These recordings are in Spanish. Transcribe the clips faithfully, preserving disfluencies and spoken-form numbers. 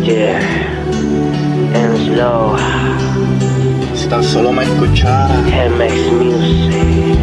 Yeah, and slow. Si tan solo me escuchara. M X Music.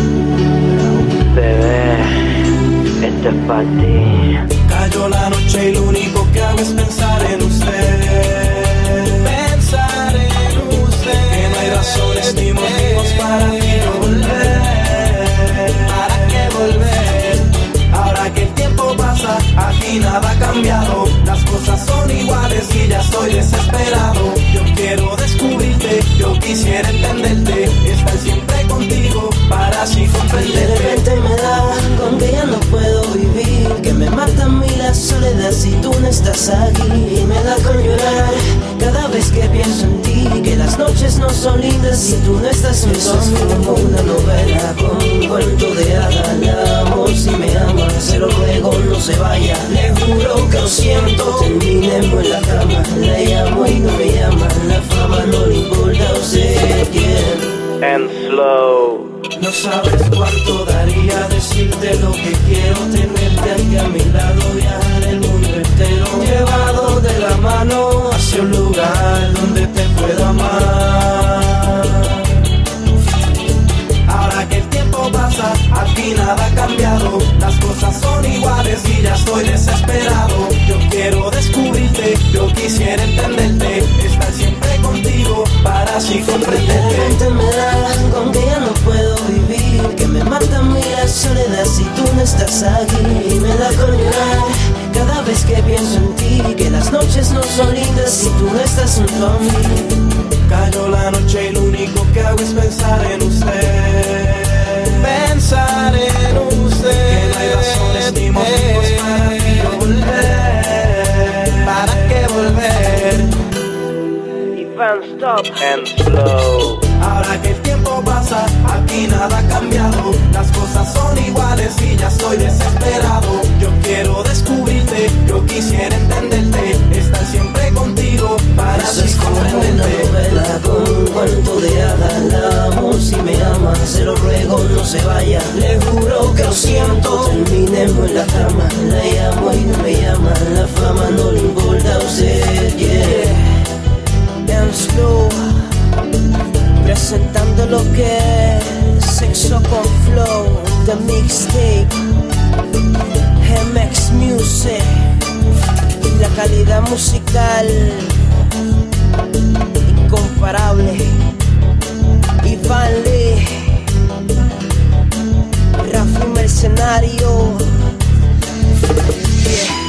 Bebé, esto es para ti. Cayó la noche y lo único que hago es pensar en usted. Pensar en usted. Que no hay razones ni motivos para mí no volver. ¿Para qué volver? Ahora que el tiempo pasa, aquí nada ha cambiado. Las cosas son iguales y ya estoy desesperado. Yo quiero descubrirte, yo quisiera entenderte, estar siempre contigo para así comprenderte. Y de repente me da con que ya no puedo vivir, que me mata a mí la soledad si tú no estás aquí. Y me da con llorar cada vez que pienso en ti, que las noches no son lindas si tú no estás junto a mí. Como una novela con un cuento de hadas, la amo si me amas, se lo ruego no se vaya. Le juro que lo siento, terminemos en la cama. La llamo y no me llama, la fama no le importa a usted quién. And slow. No sabes cuánto daría decirte lo que quiero, tenerte aquí a mi lado, viajar el mundo entero, llevado de la mano hacia un lugar donde te puedo amar. Ahora que el tiempo pasa, aquí nada ha cambiado. Las cosas son iguales y ya estoy desesperado. Yo quiero descubrirte, yo quisiera entenderte, estar siempre contigo para así comprenderte. De repente me da con que ya no puedo vivir, que me mata a mí la soledad si tú no estás aquí. Y me da con llorar cada vez que pienso en ti, que las noches no son lindas si tú no estás junto a mí. Cayó la noche y lo único que hago es pensar en usted. Pensar en usted. Que no hay razones ni motivos para mí no volver. ¿Para qué volver? Ivan, stop. And slow. Ahora que el tiempo pasa, aquí nada ha cambiado. Las cosas son iguales y ya estoy desesperado. Yo quiero descubrirte, yo quisiera entenderte, estar siempre contigo para Eso así es como una comprenderte. novela con un cuento de hadas, la amo si me ama, se lo ruego no se vaya. Le juro que lo siento, terminemos en la cama. La llamo y no me llama, la fama no le importa a usted, yeah. And slow, presentando lo que es Sexo con Flow, The Mixtape, M X Music, la calidad musical incomparable. Iván Lee, Rafi Mercenario, yeah.